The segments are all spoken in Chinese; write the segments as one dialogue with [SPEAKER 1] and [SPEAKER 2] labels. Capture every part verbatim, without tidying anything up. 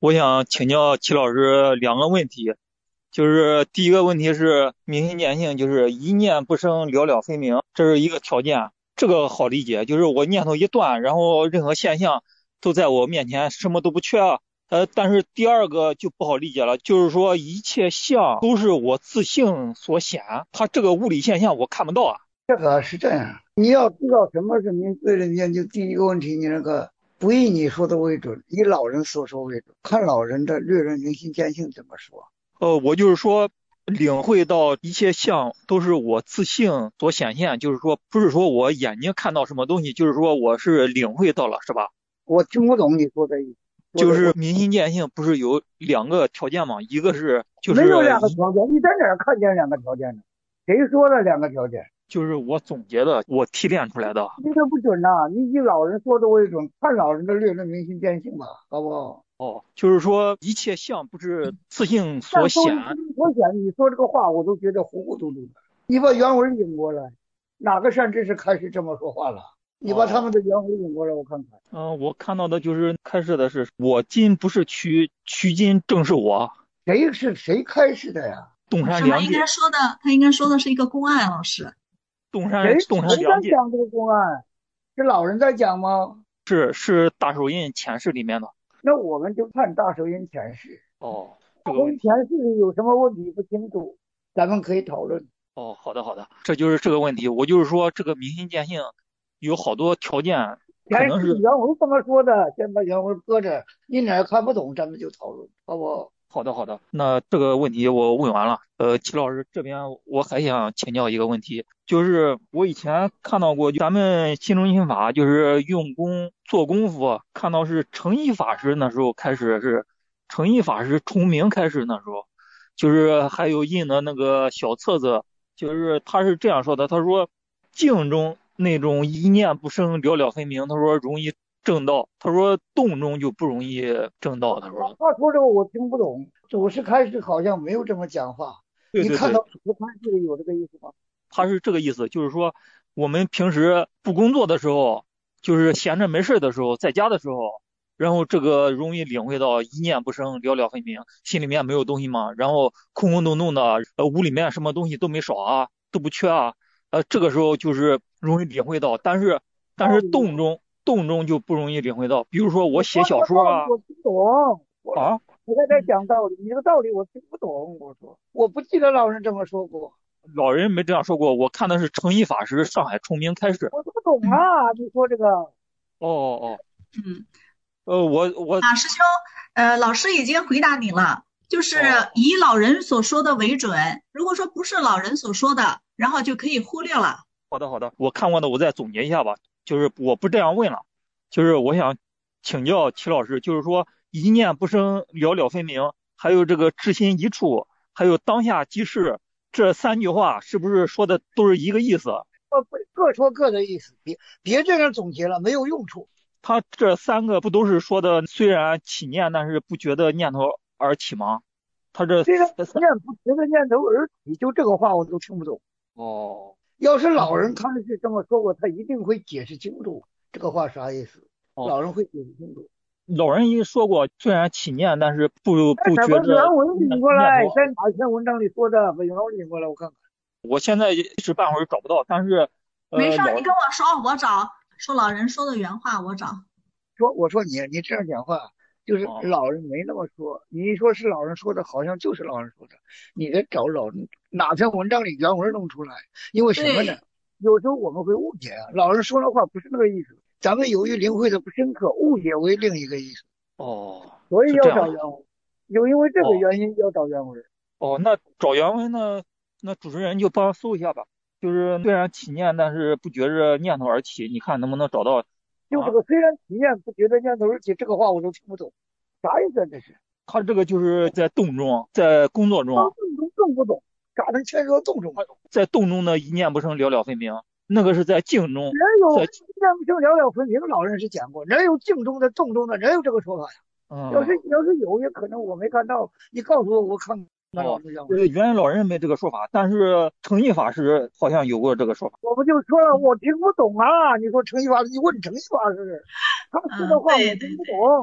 [SPEAKER 1] 我想请教齐老师两个问题，就是第一个问题是明心见性，就是一念不生，了了分明，这是一个条件，这个好理解，就是我念头一断，然后任何现象都在我面前，什么都不缺啊。呃，但是第二个就不好理解了，就是说一切相都是我自性所显，它这个物理现象我看不到啊。
[SPEAKER 2] 这个是这样，你要知道什么是明对人研究。第一个问题，你那个不以你说的为准，以老人所说为准。看老人的略论明心见性怎么说。
[SPEAKER 1] 呃，我就是说，领会到一切相都是我自性所显现，就是说，不是说我眼睛看到什么东西，就是说我是领会到了，是吧？
[SPEAKER 2] 我听不懂你说的意思。说
[SPEAKER 1] 就是
[SPEAKER 2] 的我
[SPEAKER 1] 明心见性不是有两个条件吗？一个是就
[SPEAKER 2] 没有
[SPEAKER 1] 是一
[SPEAKER 2] 两个条件，你在哪儿看见两个条件呢？谁说的两个条件？
[SPEAKER 1] 就是我总结的，我提炼出来的。
[SPEAKER 2] 你这不准呐、你以老人说的为准，看老人的略论明心见性吧，好不好？
[SPEAKER 1] 哦，就是说一切相不是自性所
[SPEAKER 2] 但都
[SPEAKER 1] 显。
[SPEAKER 2] 是自己所显，你说这个话我都觉得糊糊涂涂的。你把原文引过来，哪个善知识开始这么说话了？你把他们
[SPEAKER 1] 哦，
[SPEAKER 2] 的原文引过来，我看看。
[SPEAKER 1] 嗯、呃我看到的就是开始的是我今不是躯，躯今正是我，
[SPEAKER 2] 谁是谁开始的呀？
[SPEAKER 1] 东山
[SPEAKER 3] 老师，他应该
[SPEAKER 1] 良介，
[SPEAKER 3] 说的，他应该说的是一个公案，老师。
[SPEAKER 1] 东
[SPEAKER 2] 谁
[SPEAKER 1] 山东
[SPEAKER 2] 谁在
[SPEAKER 1] 山良介。
[SPEAKER 2] 讲这个公案？是老人在讲吗？
[SPEAKER 1] 是是大手印前世里面的。
[SPEAKER 2] 那我们就看大手印前世。
[SPEAKER 1] 哦，这
[SPEAKER 2] 大手印
[SPEAKER 1] 个问题。
[SPEAKER 2] 前世里有什么问题不清楚，咱们可以讨论。
[SPEAKER 1] 哦，好的好的，这就是这个问题。我就是说，这个明心见性有好多条件，可
[SPEAKER 2] 前世
[SPEAKER 1] 能是。
[SPEAKER 2] 原文怎么说的？先把原文搁着，你哪儿看不懂，咱们就讨论，好不好？
[SPEAKER 1] 好的好的。那这个问题我问完了。呃，齐老师这边我还想请教一个问题，就是我以前看到过，就咱们心中心法就是用功做功夫，看到是诚一法师那时候开始是诚一法师重名开始那时候，就是还有印的那个小册子，就是他是这样说的，他说静中那种一念不生了了分明，他说容易正道，他说动中就不容易正道，他说。
[SPEAKER 2] 他说这个我听不懂，祖师开始好像没有这么讲话。你
[SPEAKER 1] 对对对，
[SPEAKER 2] 看到祖师开始里有这个意思吗？
[SPEAKER 1] 他是这个意思，就是说我们平时不工作的时候，就是闲着没事的时候，在家的时候，然后这个容易领会到一念不生，了了分明，心里面没有东西嘛，然后空空洞洞的，呃，屋里面什么东西都没少啊，都不缺啊，呃，这个时候就是容易领会到，但是但是
[SPEAKER 2] 道理，
[SPEAKER 1] 动中动中就不容易领会到，比如说我写
[SPEAKER 2] 你说这个
[SPEAKER 1] 小说啊。
[SPEAKER 2] 道理我听不懂。我
[SPEAKER 1] 啊。
[SPEAKER 2] 我在这讲道理，你这个道理我听不懂。我说我不记得老人这么说过。
[SPEAKER 1] 老人没这样说过，我看的是诚一法师上海重名开始。
[SPEAKER 2] 我听不懂
[SPEAKER 3] 嗯
[SPEAKER 2] 啊！你说这个，
[SPEAKER 1] 哦哦。
[SPEAKER 3] 嗯，
[SPEAKER 1] 呃，我我。
[SPEAKER 3] 啊，师兄，呃，老师已经回答你了，就是
[SPEAKER 1] 哦，
[SPEAKER 3] 以老人所说的为准。如果说不是老人所说的，然后就可以忽略了。
[SPEAKER 1] 好的好的，我看过的我再总结一下吧，就是我不这样问了，就是我想请教齐老师，就是说一念不生，了了分明，还有这个知心一处，还有当下即是，这三句话是不是说的都是一个意思？
[SPEAKER 2] 呃，不各说各的意思，别别这样总结了，没有用处。
[SPEAKER 1] 他这三个不都是说的虽然起念，但是不觉得念头而起吗？他这
[SPEAKER 2] 这个
[SPEAKER 1] 三。
[SPEAKER 2] 念不觉得念头而起，就这个话我都听不懂。
[SPEAKER 1] 哦。
[SPEAKER 2] 要是老人开始这么说过，他一定会解释清楚这个话啥意思。
[SPEAKER 1] 哦，
[SPEAKER 2] 老人会解释清楚。
[SPEAKER 1] 老人一说过，虽然起念，但是不不
[SPEAKER 2] 再把
[SPEAKER 1] 觉得
[SPEAKER 2] 原文
[SPEAKER 1] 念
[SPEAKER 2] 引过来，
[SPEAKER 1] 念头。
[SPEAKER 2] 在哪篇文章里说的？把原文引过来，我看看。
[SPEAKER 1] 我现在一时半会儿找不到，但是
[SPEAKER 3] 没事儿，
[SPEAKER 1] 呃老。
[SPEAKER 3] 你跟我说，我找。说老人说的原话，我找。
[SPEAKER 2] 说我说你你这样讲话，就是
[SPEAKER 1] 哦。
[SPEAKER 2] 老人没那么说。你一说是老人说的，好像就是老人说的。你得找老人哪篇文章里原文弄出来。因为什么呢？
[SPEAKER 3] 对，
[SPEAKER 2] 有时候我们会误解啊，老人说的话不是那个意思，咱们由于领会的不深刻，误解为另一个意思，
[SPEAKER 1] 哦，
[SPEAKER 2] 所以要
[SPEAKER 1] 是这样的。
[SPEAKER 2] 找原文。就因为这个
[SPEAKER 1] 哦
[SPEAKER 2] 原因要找原文。
[SPEAKER 1] 哦，那找原文呢？那主持人就帮搜一下吧。就是虽然起念，但是不觉着念头而起，你看能不能找到啊？
[SPEAKER 2] 就这个虽然体验不觉得念头而起，这个话我都听不懂，啥意思啊这是？
[SPEAKER 1] 他这个就是在动中，在工作
[SPEAKER 2] 到
[SPEAKER 1] 中，
[SPEAKER 2] 动中更不懂，咋能牵扯到动中？
[SPEAKER 1] 在动中的一念不生，了了分明，那个是在静中，
[SPEAKER 2] 哪有
[SPEAKER 1] 在。
[SPEAKER 2] 念不生了了分明？老人是讲过，哪有静中的动中的？哪有这个说法呀？要是
[SPEAKER 1] 嗯。
[SPEAKER 2] 要是有，也可能我没看到，你告诉我，我看看老
[SPEAKER 1] 哦，
[SPEAKER 2] 人讲。
[SPEAKER 1] 呃，原来老人没这个说法，但是诚意法师好像有过这个说法。
[SPEAKER 2] 我不就说了，我听不懂啊！你说程序法师，你问程序法师，他说的
[SPEAKER 3] 嗯，
[SPEAKER 2] 话我听
[SPEAKER 3] 对对对，
[SPEAKER 2] 不懂。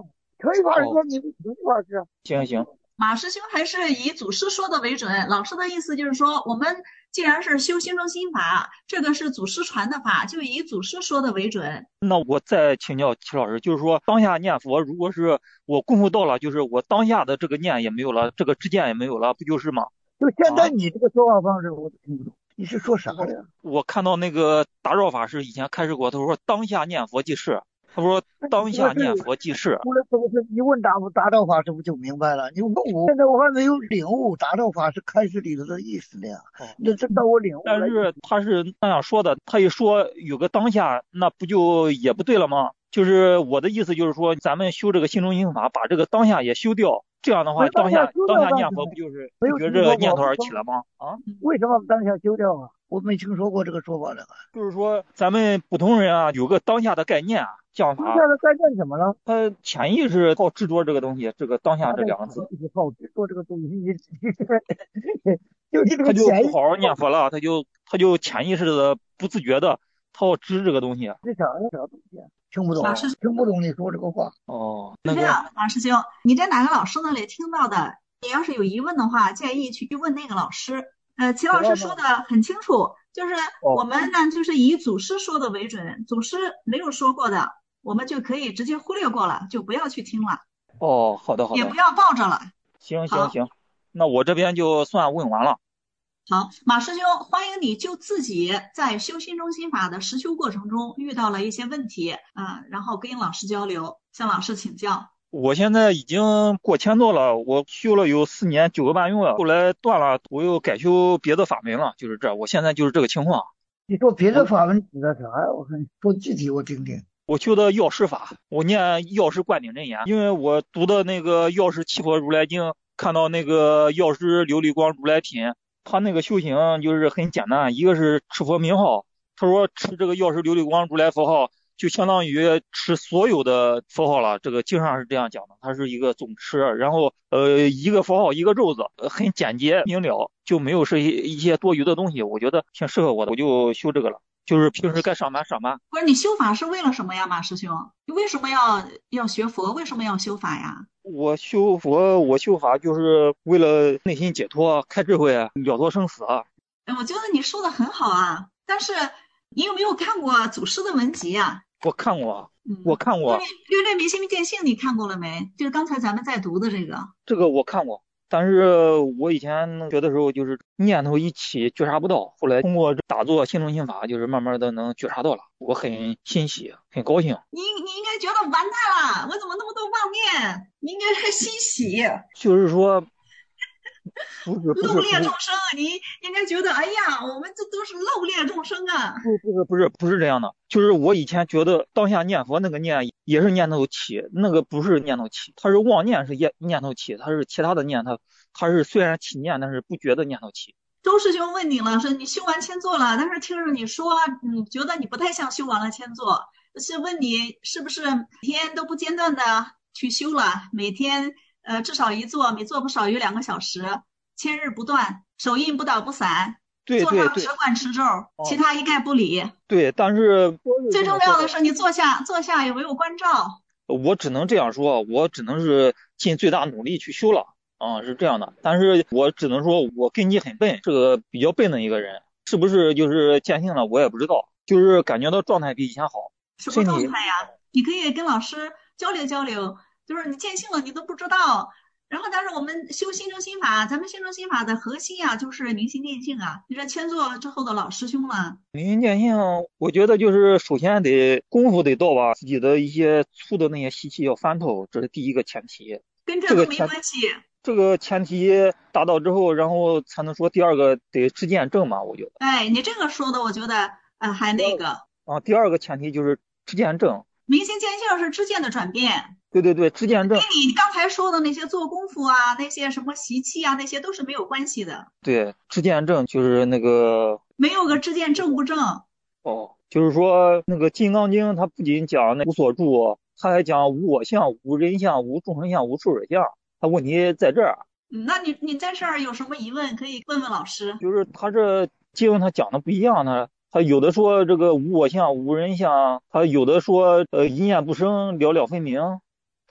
[SPEAKER 2] 可以法师
[SPEAKER 1] 哦，
[SPEAKER 2] 说，你不可以法师。
[SPEAKER 1] 行行，
[SPEAKER 3] 马师兄还是以祖师说的为准。老师的意思就是说，我们既然是修心中心法，这个是祖师传的法，就以祖师说的为准。
[SPEAKER 1] 那我再请教齐老师，就是说当下念佛，如果是我功夫到了，就是我当下的这个念也没有了，这个知见也没有了，不就是吗？
[SPEAKER 2] 就现在
[SPEAKER 1] 啊，
[SPEAKER 2] 你这个说话方式，我都听不懂，你是说啥呀？
[SPEAKER 1] 我看到那个达照法师以前开示过，他说当下念佛即是，他说当
[SPEAKER 2] 这个是，
[SPEAKER 1] 下念佛即是。
[SPEAKER 2] 我这个是你问达达照法师不就明白了？你问我，现在我还没有领悟达照法师开始里头的意思呢。
[SPEAKER 1] 哦，
[SPEAKER 2] 那这到我领悟了。
[SPEAKER 1] 但是他是那样说的，他一说有个当下，那不就也不对了吗？就是我的意思就是说，咱们修这个心中心法，把这个当下也修掉，这样的话，
[SPEAKER 2] 没当
[SPEAKER 1] 当下
[SPEAKER 2] 下修掉
[SPEAKER 1] 当下念
[SPEAKER 2] 干什么呀？
[SPEAKER 1] 佛不就是
[SPEAKER 2] 没有
[SPEAKER 1] 不觉
[SPEAKER 2] 听说过，
[SPEAKER 1] 这念头而
[SPEAKER 2] 为什么
[SPEAKER 1] 起了吗？啊，
[SPEAKER 2] 为什么当下修掉啊？我没听说过这个说法的。
[SPEAKER 1] 就是说咱们普通人啊，有个当下的概念啊，讲
[SPEAKER 2] 当
[SPEAKER 1] 法，
[SPEAKER 2] 下的概念怎么了？
[SPEAKER 1] 他潜意识好执着这个东西，这个当下
[SPEAKER 2] 他在
[SPEAKER 1] 这两个字，
[SPEAKER 2] 潜意识好执着这个东西，你就你这
[SPEAKER 1] 他
[SPEAKER 2] 个潜意识
[SPEAKER 1] 就不好好念佛了，他就他就潜意识的不自觉的，他要知这个东西。
[SPEAKER 2] 是啥呀？啥东西啊？听不懂，
[SPEAKER 3] 马师
[SPEAKER 2] 听不懂你说这个话。
[SPEAKER 1] 哦，那个
[SPEAKER 3] 是这样，马师兄，你在哪个老师那里听到的？你要是有疑问的话，建议去问那个老师。呃，齐老师说的很清楚，就是我们呢，就是以祖师说的为准，祖师没有说过的，我们就可以直接忽略过了，就不要去听了，
[SPEAKER 1] 哦，好的好的，
[SPEAKER 3] 也不要抱着了。好，
[SPEAKER 1] 行行行，那我这边就算问完了。
[SPEAKER 3] 好，马师兄，欢迎你就自己在修心中心法的实修过程中遇到了一些问题啊、然后跟老师交流，向老师请教。
[SPEAKER 1] 我现在已经过千座了，我修了有四年九个半月，后来断了，我又改修别的法门了，就是这，我现在就是这个情况。
[SPEAKER 2] 你说别的法门指的啥呀？我看说具体我听听。
[SPEAKER 1] 我修的药师法，我念药师灌顶真言，因为我读的那个药师七佛如来经，看到那个药师琉璃光如来品，他那个修行就是很简单，一个是持佛名号，他说持这个药师琉璃光如来佛号，就相当于持所有的佛号了，这个经上是这样讲的，它是一个总持，然后呃一个佛号一个咒子，呃很简洁明了，就没有是一一些多余的东西，我觉得挺适合我的，我就修这个了。就是平时该上班上班。
[SPEAKER 3] 不是你修法是为了什么呀，马师兄？你为什么要要学佛？为什么要修法呀？
[SPEAKER 1] 我修佛，我修法就是为了内心解脱、开智慧、了脱生死。
[SPEAKER 3] 哎，我觉得你说的很好啊，但是你有没有看过祖师的文集啊？
[SPEAKER 1] 我看过，
[SPEAKER 3] 嗯，
[SPEAKER 1] 我看过。
[SPEAKER 3] 略略略明心见性，你看过了没？就是刚才咱们在读的这个。
[SPEAKER 1] 这个我看过。但是我以前学的时候就是念头一起觉察不到，后来通过打坐心中心法，就是慢慢的能觉察到了，我很欣喜，很高兴。
[SPEAKER 3] 你你应该觉得完蛋了，我怎么那么多妄念？你应该还欣喜。
[SPEAKER 1] 就是说，不是不是
[SPEAKER 3] 漏劣众生，你应该觉得，哎呀，我们这都是漏劣众生啊。
[SPEAKER 1] 不不是不是不是这样的，就是我以前觉得当下念佛那个念也是念头起，那个不是念头起，它是妄念是念念头起，它是其他的念头，它是虽然起念，但是不觉得念头起。
[SPEAKER 3] 周师兄问你了，说你修完千座了，但是听着你说，你觉得你不太像修完了千座，是问你是不是每天都不间断的去修了，每天呃至少一座，每座不少于两个小时，千日不断，手印不倒不散，
[SPEAKER 1] 对对对，
[SPEAKER 3] 坐上只管持咒，其他一概不理。
[SPEAKER 1] 对，但是
[SPEAKER 3] 最重要的是你坐下，坐下有没有关照？
[SPEAKER 1] 我只能这样说，我只能是尽最大努力去修了。啊、嗯，是这样的，但是我只能说，我根基很笨，是个比较笨的一个人，是不是就是见性了，我也不知道，就是感觉到状态比以前好。
[SPEAKER 3] 什么状态呀？你可以跟老师交流交流，就是你见性了，你都不知道。然后，但是我们修心中心法，咱们心中心法的核心啊，就是明心见性啊。你这千座之后的老师兄了，
[SPEAKER 1] 明心见性，我觉得就是首先得功夫得到吧，自己的一些粗的那些习气要翻透，这是第一个前提。
[SPEAKER 3] 跟这都没关系。
[SPEAKER 1] 这个前提达到之后，然后才能说第二个得知见正嘛，我觉得。
[SPEAKER 3] 哎，你这个说的，我觉得呃还那个。
[SPEAKER 1] 啊，第二个前提就是知见正。
[SPEAKER 3] 明心见性是知见的转变。
[SPEAKER 1] 对对对，知见正。
[SPEAKER 3] 跟你刚才说的那些做功夫啊，那些什么习气啊，那些都是没有关系的。
[SPEAKER 1] 对，知见正就是那个。
[SPEAKER 3] 没有个知见正不正。
[SPEAKER 1] 哦，就是说那个《金刚经》它不仅讲那无所住，它还讲无我相、无人相、无众生相、无寿者相。它问题在这儿。
[SPEAKER 3] 嗯，那你你在这儿有什么疑问可以问问老师？
[SPEAKER 1] 就是他这经他讲的不一样呢，他有的说这个无我相、无人相，他有的说呃一念不生，了了分明，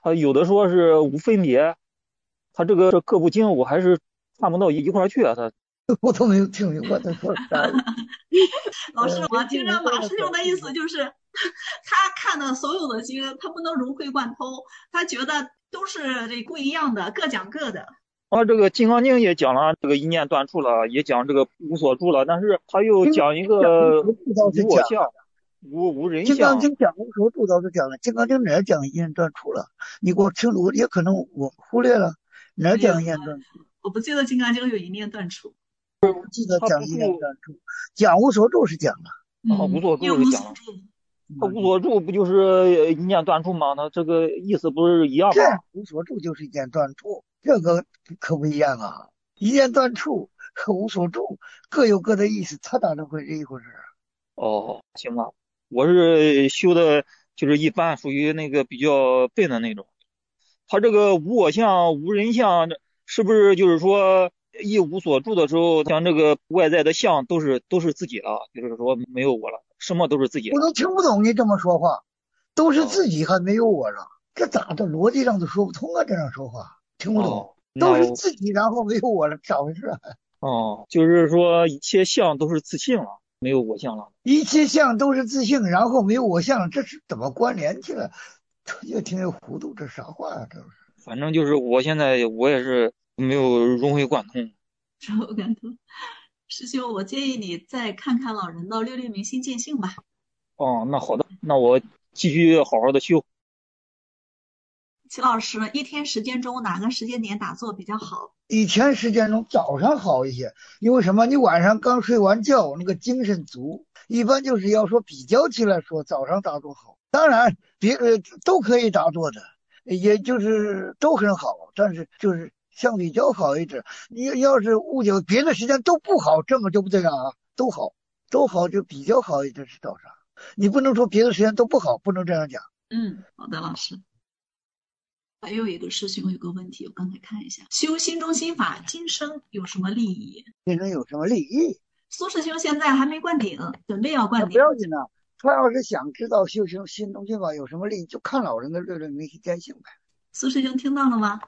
[SPEAKER 1] 他有的说是无分别，他这个这各部经我还是看不到一一块儿去啊，他
[SPEAKER 2] 我都没有听明白他说啥。
[SPEAKER 3] 老师，
[SPEAKER 2] 呃
[SPEAKER 3] 我听着马师兄的意思就是，他看的所有的经，他不能融会贯通，他觉得都是这不一样的，各讲各的。
[SPEAKER 1] 啊，这个《金刚经》也讲了这个一念断处了，也讲这个无所住了，但是他又讲一个无我相、无无人相。
[SPEAKER 2] 金刚经讲无所住倒是讲了，金刚经哪讲一念断处了？你给我听我也可能我忽略了，哪讲一念断处？
[SPEAKER 3] 我不记得金刚经有一念断处。
[SPEAKER 2] 我记得讲一念断处，讲无所住是讲了。
[SPEAKER 1] 啊，无所住是讲了。他无所住不就是一念断处吗？他这个意思不是一样吗？
[SPEAKER 2] 这无所住就是一念断处，这个可不一样啊！一念断处和无所住各有各的意思，他哪能会是一回事？
[SPEAKER 1] 哦，行吧，我是修的，就是一般属于那个比较笨的那种。他这个无我相、无人相，是不是就是说一无所住的时候，像这个外在的相都是都是自己了，就是说没有我了，什么都是自己的。
[SPEAKER 2] 我都听不懂你这么说话，都是自己还没有我了，这咋的逻辑上都说不通啊？这样说话听不懂，
[SPEAKER 1] 哦、
[SPEAKER 2] 都是自己然后没有我了，咋回事啊？
[SPEAKER 1] 哦，就是说一切相都是自性了，没有我相了。
[SPEAKER 2] 一切相都是自性，然后没有我相，这是怎么关联起来？越听越糊涂，这啥话啊？这是。
[SPEAKER 1] 反正就是我现在我也是没有融会贯通。
[SPEAKER 3] 融会贯通，师兄，我建议你再看看老人的六六明心见性吧。
[SPEAKER 1] 哦，那好的，那我继续好好的修。
[SPEAKER 3] 齐老师，一天时间中哪个时间点打坐比较好？
[SPEAKER 2] 一天时间中早上好一些，因为什么？你晚上刚睡完觉，那个精神足。一般就是要说比较起来说，早上打坐好。当然，别呃都可以打坐的，也就是都很好，但是就是相比较好一点。你要是误解别的时间都不好，这么就不对了啊，都好，都好就比较好一点是早上。你不能说别的时间都不好，不能这样讲。
[SPEAKER 3] 嗯，好的，老师。还有一个师兄有个问题，我刚才看一下，修心中心法今生有什么利益？
[SPEAKER 2] 今生有什么利益？
[SPEAKER 3] 苏师兄现在还没灌顶，准备要灌顶。
[SPEAKER 2] 不要紧啊，他要是想知道修行心中心法有什么利益，就看老人的略略明心见性呗。
[SPEAKER 3] 苏师兄听到了吗？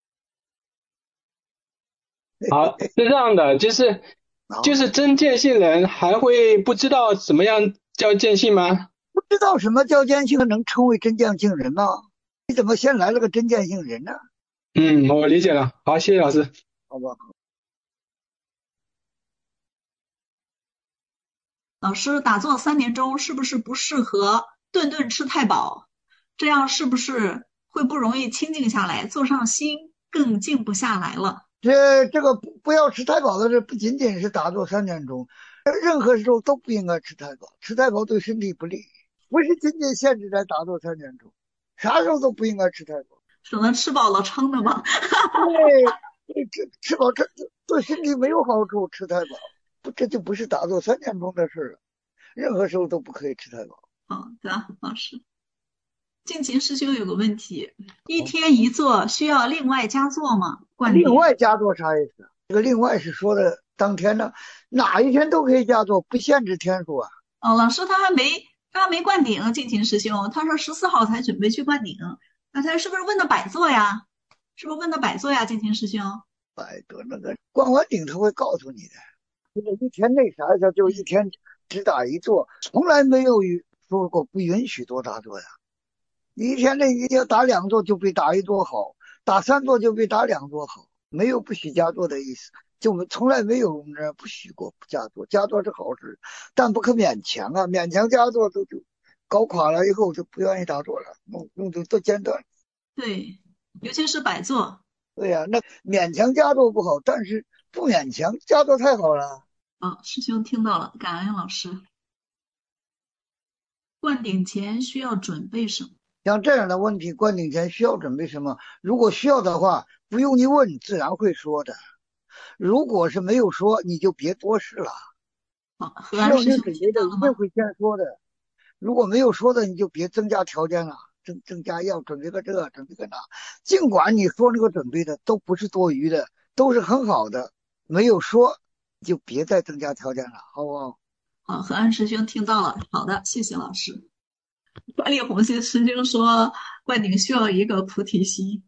[SPEAKER 4] 好，是这样的，就是就是真见性人还会不知道怎么样叫见性吗？
[SPEAKER 2] 不知道什么叫见性，能称为真见性人吗？你怎么先来了个真见性人呢？
[SPEAKER 4] 嗯，我理解了。好，谢谢老师。
[SPEAKER 2] 好吧。
[SPEAKER 3] 老师，打坐三年中是不是不适合顿顿吃太饱？这样是不是会不容易清静下来，坐上心更静不下来了？
[SPEAKER 2] 这这个不不要吃太饱的，这不仅仅是打坐三年中，任何时候都不应该吃太饱，吃太饱对身体不利，不是仅仅限制在打坐三年中，啥时候都不应该吃太饱，
[SPEAKER 3] 省得吃饱了撑的嘛。
[SPEAKER 2] 对，吃吃饱这对身体没有好处，吃太饱不这就不是打坐三年中的事了，任何时候都不可以吃太饱。
[SPEAKER 3] 好的，老师。静琴师兄有个问题，一天一坐需要另外加坐吗？
[SPEAKER 2] 另外加坐啥意思？这个另外是说的当天的，哪一天都可以加坐，不限制天数啊。
[SPEAKER 3] 哦，老师他还没他还没灌顶，静琴师兄他说十四号才准备去灌顶，那他是不是问的百坐呀？是不是问的百坐呀？静琴师兄，
[SPEAKER 2] 百坐那个灌完顶他会告诉你的，这个一天内啥叫就一天只打一坐，从来没有说过不允许多打坐呀。你一天内一定要打两坐就比打一坐好，打三坐就比打两坐好，没有不许加坐的意思，就从来没有人不许过不加坐，加坐是好事，但不可勉强啊，勉强加坐都就搞垮了以后就不愿意打坐了，弄弄就都间断。
[SPEAKER 3] 对，尤其是百坐。
[SPEAKER 2] 对呀、啊，那勉强加坐不好，但是不勉强加坐太好了。
[SPEAKER 3] 哦，师兄听到了，感恩老师。灌顶前需要准备什么？
[SPEAKER 2] 像这样的问题，灌顶前需要准备什么？如果需要的话，不用你问，自然会说的。如果是没有说，你就别多事了。
[SPEAKER 3] 好，
[SPEAKER 2] 需要你准备的一定会先说的。如果没有说的，你就别增加条件了，增增加要准备个这，准备个那。尽管你说那个准备的都不是多余的，都是很好的，没有说就别再增加条件了，好不好？
[SPEAKER 3] 好，和安师兄听到了，好的，谢谢老师。 关丽红师兄说，灌顶需要一个菩提心。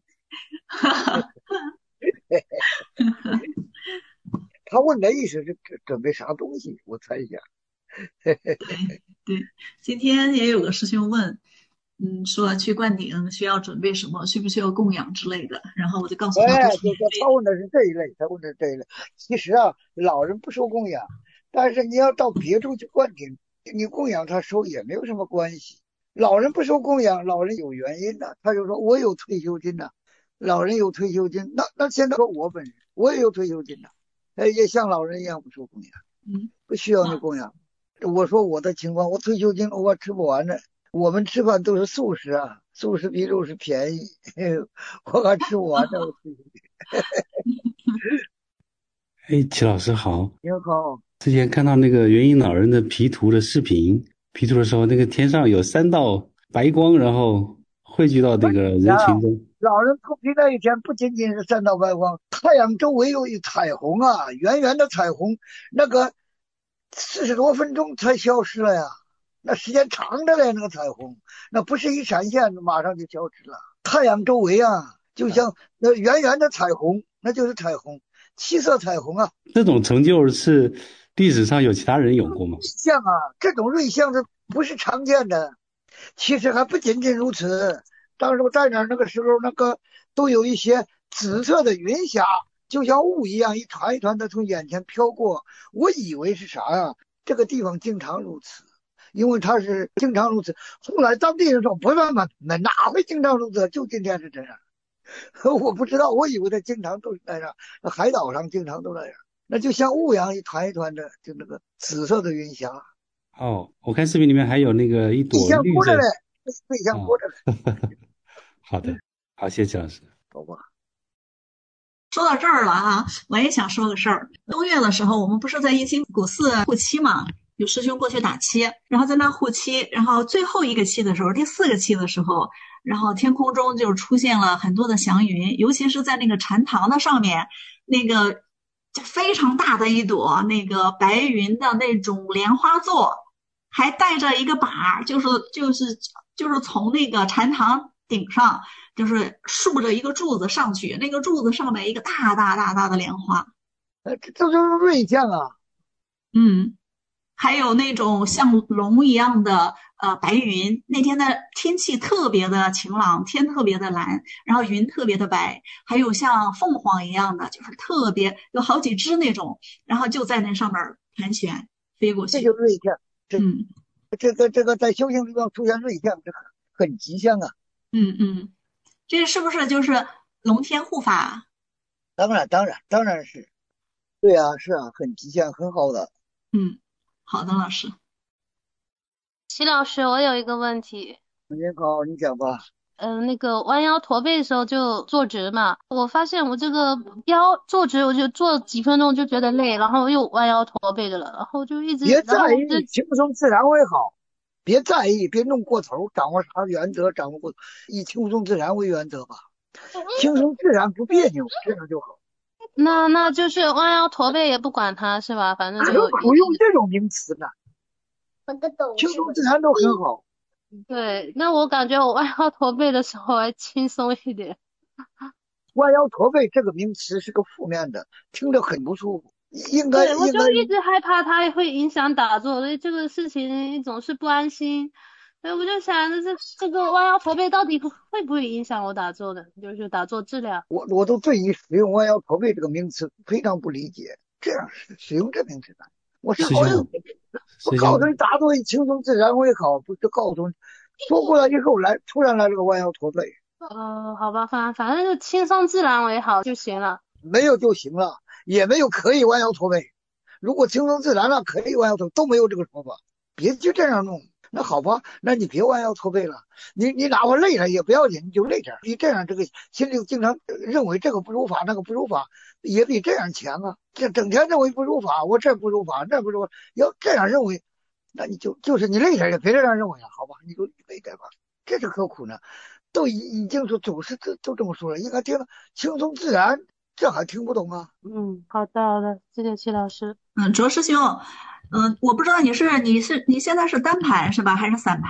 [SPEAKER 2] 他问的意思是准准备啥东西？我猜一下。
[SPEAKER 3] 对对，今天也有个师兄问，嗯，说去灌顶需要准备什么，需不需要供养之类的，然后我就告诉他不
[SPEAKER 2] 哎，
[SPEAKER 3] 是
[SPEAKER 2] 就说他问的是这一类，他问的是这一类。其实啊，老人不收供养，但是你要到别处去灌顶，你供养他收也没有什么关系。老人不收供养，老人有原因的，他就说我有退休金的，老人有退休金，那那现在说我本人我也有退休金的，呃，也像老人一样不收供养，
[SPEAKER 3] 嗯，
[SPEAKER 2] 不需要你供养。我说我的情况，我退休金我吃不完的，我们吃饭都是素食啊，素食比肉食便宜，我还吃不完呢。我退休金。
[SPEAKER 5] 哎，齐老师好，
[SPEAKER 2] 你好。
[SPEAKER 5] 之前看到那个元婴老人的皮图的视频，皮图的时候，那个天上有三道白光，然后汇聚到那个人群中。
[SPEAKER 2] 老人脱皮那一天，不仅仅是三道白光，太阳周围有一彩虹啊，圆圆的彩虹，那个四十多分钟才消失了呀，那时间长着嘞，那个彩虹，那不是一闪现马上就消失了。太阳周围啊，就像那圆圆的彩虹，那就是彩虹，七色彩虹啊。
[SPEAKER 5] 这种成就是历史上有其他人有过吗？
[SPEAKER 2] 像啊，这种瑞相是不是常见的？其实还不仅仅如此。当时我在那儿那个时候，那个都有一些紫色的云霞，就像雾一样，一团一团的从眼前飘过。我以为是啥呀？这个地方经常如此，因为它是经常如此。后来当地人说不不不，那哪会经常如此？就今天是这样。我不知道，我以为它经常都是那样，海岛上经常都那样。那就像雾一样，一团一团的，就那个紫色的云霞。
[SPEAKER 5] 哦，我看视频里面还有那个一朵绿色
[SPEAKER 2] 的，对象播着嘞。
[SPEAKER 5] 好的，好，谢谢老师。
[SPEAKER 2] 好吧。
[SPEAKER 3] 说到这儿了啊，我也想说个事儿。冬月的时候，我们不是在一心古寺护期嘛，有师兄过去打七，然后在那护期，然后最后一个期的时候，第四个期的时候，然后天空中就出现了很多的祥云，尤其是在那个禅堂的上面，那个就非常大的一朵那个白云的那种莲花座，还带着一个把，就是就是就是从那个禅堂顶上，就是竖着一个柱子上去，那个柱子上面一个大大大大的莲花，
[SPEAKER 2] 呃，这这就是瑞相啊。
[SPEAKER 3] 嗯，还有那种像龙一样的呃白云。那天的天气特别的晴朗，天特别的蓝，然后云特别的白，还有像凤凰一样的，就是特别有好几只那种，然后就在那上面盘旋飞过去。
[SPEAKER 2] 这就是瑞相。
[SPEAKER 3] 嗯，
[SPEAKER 2] 这个这个在修行地方出现瑞相，这很吉祥啊。
[SPEAKER 3] 嗯嗯，这是不是就是龙天护法？
[SPEAKER 2] 当然当然当然是。对啊，是啊，很吉祥，很好的。
[SPEAKER 3] 嗯，好的，老师。
[SPEAKER 6] 齐老师，我有一个问题。
[SPEAKER 2] 你好，你讲吧。
[SPEAKER 6] 嗯、呃，那个弯腰驼背的时候就坐直嘛，我发现我这个腰坐直，我就坐几分钟就觉得累，然后又弯腰驼背的了，然后就一直
[SPEAKER 2] 别在意，轻松自然为好。别在意，别弄过头，掌握啥原则，掌握过，以轻松自然为原则吧。轻松自然不别扭，这样就好。
[SPEAKER 6] 那那就是弯腰驼背也不管它是吧？反正就
[SPEAKER 2] 何苦用这种名词呢？轻松自然都很好。
[SPEAKER 6] 对，那我感觉我弯腰驼背的时候还轻松一点。
[SPEAKER 2] 弯腰驼背这个名词是个负面的，听着很不舒服。应该，
[SPEAKER 6] 对，我就一直害怕它会影响打坐，所以这个事情总是不安心。所以我就想，这这个弯腰驼背到底会不会影响我打坐的？就是打坐质量。
[SPEAKER 2] 我我都对于使用弯腰驼背这个名词非常不理解。这样使用这名词的，我是好友，我告诉你打坐以轻松自然为好，不是告诉你说过了以后来突然来了个弯腰驼背。
[SPEAKER 6] 呃，好吧，反反正就轻松自然为好就行了。
[SPEAKER 2] 没有就行了，也没有可以弯腰驼背。如果轻松自然了，可以弯腰驼背，都没有这个说法。别就这样弄。那好吧，那你别弯腰驼背了，你你哪怕累了也不要紧，你就累点。你这样这个心里经常认为这个不如法，那个不如法，也比这样强啊。这整天认为不如法，我这不如法，那不如法，要这样认为，那你就就是你累点也别这样认为了，好吧？你就累点吧，这是何苦呢？都已已经说祖师都都这么说了，应该听了轻松自然，这还听不懂啊？
[SPEAKER 6] 嗯，好的好的，谢谢齐老师。
[SPEAKER 3] 嗯，卓师兄。嗯，我不知道你是你是你现在是单盘是吧，还是散盘？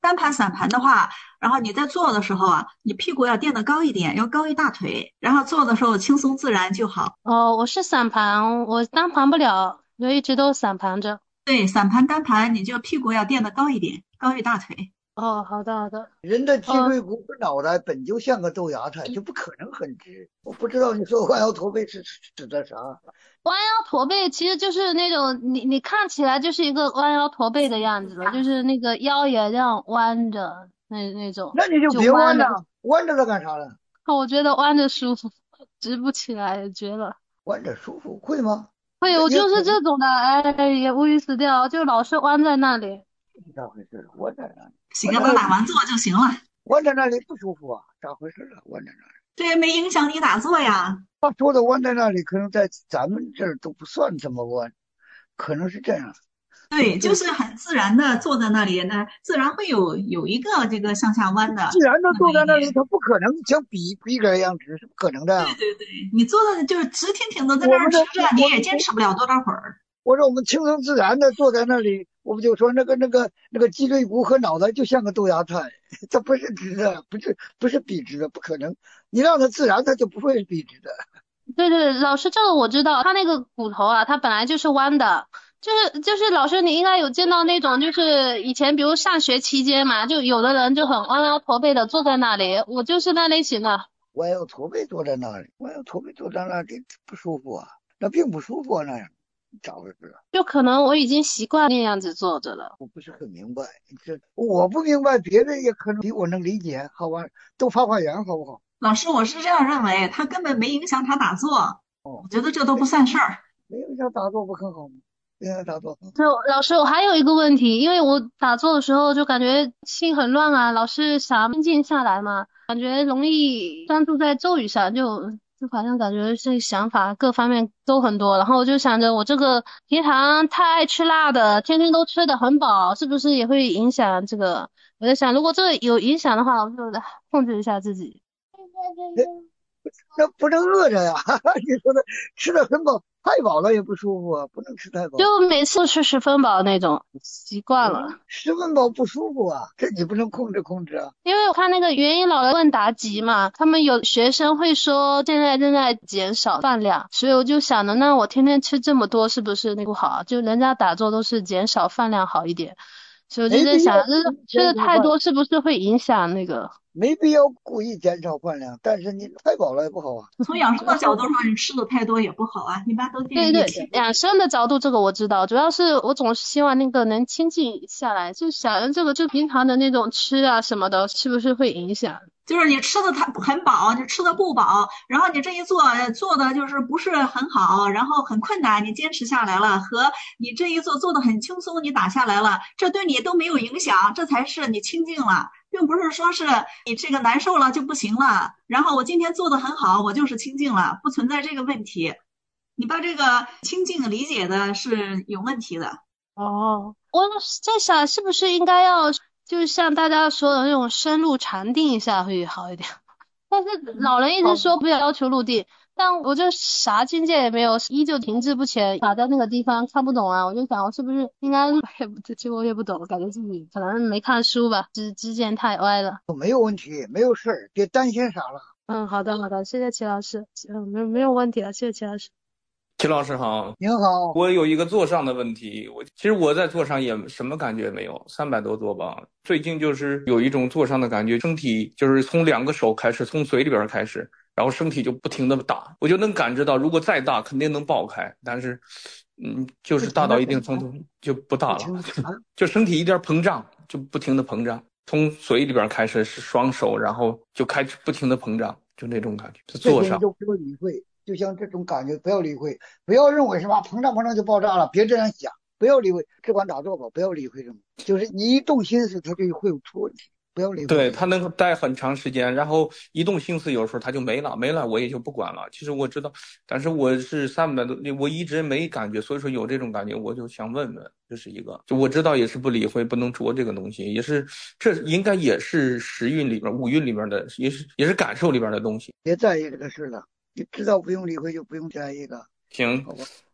[SPEAKER 3] 单盘散盘的话，然后你在做的时候啊，你屁股要垫得高一点，要高于大腿，然后做的时候轻松自然就好。
[SPEAKER 6] 哦，我是散盘，我单盘不了，我一直都散盘着。
[SPEAKER 3] 对，散盘单盘你就屁股要垫得高一点，高于大腿。
[SPEAKER 6] 哦，好的好的。
[SPEAKER 2] 人的脊椎骨和脑袋本就像个豆芽菜，就不可能很直。我不知道你说弯腰驼背是指的啥？
[SPEAKER 6] 弯腰驼背其实就是那种你你看起来就是一个弯腰驼背的样子了，就是那个腰也这样弯着那那种。
[SPEAKER 2] 那你就别弯了，弯着它干啥了？
[SPEAKER 6] 我觉得弯着舒服，直不起来，绝了。
[SPEAKER 2] 弯着舒服会吗？
[SPEAKER 6] 会，我就是这种的，哎，也无语死掉，就老是弯在那里。
[SPEAKER 2] 咋回事？弯在那里。
[SPEAKER 3] 行啊，那打完坐就行了。
[SPEAKER 2] 弯在那里不舒服啊？咋回事啊？弯在那里。
[SPEAKER 3] 这没影响你打坐呀。
[SPEAKER 2] 他说的弯在那里，可能在咱们这儿都不算这么弯，可能是这样。
[SPEAKER 3] 对，就是很自然的坐在那里，那自然会有有一个这个向下弯的。
[SPEAKER 2] 自然的坐在那里，它不可能像笔笔杆一样直，是不可能的。
[SPEAKER 3] 对对对，你坐的就是直挺挺的在那儿直着，你也坚持不了多少会儿。
[SPEAKER 2] 我说我们轻松自然的坐在那里，我们就说那个那个那个脊椎骨和脑袋就像个豆芽菜，它不是直的，不是不是笔直的，不可能。你让它自然，它就不会笔直的。
[SPEAKER 6] 对对，老师，这个我知道，它那个骨头啊，它本来就是弯的，就是就是老师，你应该有见到那种，就是以前比如上学期间嘛，就有的人就很弯腰驼背的坐在那里，我就是那类型的。
[SPEAKER 2] 弯腰驼背坐在那里，弯腰驼背坐在那里不舒服啊，那并不舒服啊，那样。咋回事？
[SPEAKER 6] 就可能我已经习惯那样子坐着了。
[SPEAKER 2] 我不是很明白，这我不明白，别人也可能比我能理解，好吧？都发发言好不好？
[SPEAKER 3] 老师，我是这样认为，他根本没影响他打坐。哦，我觉得这都不算事儿。
[SPEAKER 2] 没影响打坐不很好吗？没影响打坐。
[SPEAKER 6] 就老师，我还有一个问题，因为我打坐的时候就感觉心很乱啊，老是想安静下来嘛，感觉容易专注在咒语上，就。就好像感觉这想法各方面都很多，然后我就想着我这个平常太爱吃辣的，天天都吃得很饱，是不是也会影响这个？我在想，如果这个有影响的话，我就控制一下自己。
[SPEAKER 2] 那不能饿着呀！你说的吃得很饱，太饱了也不舒服啊，不能吃太饱。
[SPEAKER 6] 就每次吃十分饱那种，习惯了。
[SPEAKER 2] 十分饱不舒服啊，这你不能控制控制啊。
[SPEAKER 6] 因为我看那个元音老人问答集嘛，他们有学生会说现在正在减少饭量，所以我就想着，那我天天吃这么多是不是那不好？就人家打坐都是减少饭量好一点，所以我就在想，这吃的太多是不是会影响那个？
[SPEAKER 2] 没必要故意减少饭量，但是你太饱了也不好啊。
[SPEAKER 3] 从养生的角度上，你吃的太多也不好啊，一般都建议。
[SPEAKER 6] 对对，养生的角度这个我知道，主要是我总是希望那个能清静下来，就想着这个就平常的那种吃啊什么的，是不是会影响？
[SPEAKER 3] 就是你吃的太很饱，你吃的不饱，然后你这一做做的就是不是很好，然后很困难，你坚持下来了，和你这一做做的很轻松，你打下来了，这对你都没有影响，这才是你清静了，并不是说是你这个难受了就不行了。然后我今天做的很好，我就是清静了，不存在这个问题。你把这个清静理解的是有问题的。
[SPEAKER 6] 哦，我在想是不是应该要。就是像大家说的那种深入禅定一下会好一点，但是老人一直说不要要求入定，但我就啥境界也没有，依旧停滞不前，卡在那个地方看不懂啊，我就想我是不是应该，其实我也不懂，感觉自己可能没看书吧，知知见太歪了。
[SPEAKER 2] 没有问题，没有事儿，别担心啥了。
[SPEAKER 6] 嗯，好的好的，谢谢齐老师，嗯，没没有问题了，谢谢齐老师。
[SPEAKER 7] 齐老师好，
[SPEAKER 2] 您好。
[SPEAKER 7] 我有一个坐上的问题，我其实我在坐上也什么感觉没有，三百多坐吧。最近就是有一种坐上的感觉，身体就是从两个手开始，从嘴里边开始，然后身体就不停的打，我就能感知到，如果再大肯定能爆开，但是，嗯，就是大到一定程度就不大了，就身体一点膨胀，就不停的膨胀，从嘴里边开始是双手，然后就开始不停的膨胀，就那种感觉，就坐上。
[SPEAKER 2] 就不要理会。就像这种感觉，不要理会，不要认为什么膨胀膨胀就爆炸了，别这样想，不要理会，只管打坐吧，不要理会什么，就是你一动心思，它就会有出问题，不要理会。
[SPEAKER 7] 对，它能待很长时间，然后一动心思，有时候它就没了，没了我也就不管了。其实我知道，但是我是三百多，我一直没感觉，所以说有这种感觉，我就想问问，这是一个，就我知道也是不理会，不能着这个东西，也是这应该也是时运里边、五运里边的，也是也是感受里边的东西。
[SPEAKER 2] 别在意这个事了。你知道不用理会就不用在意了。
[SPEAKER 7] 行，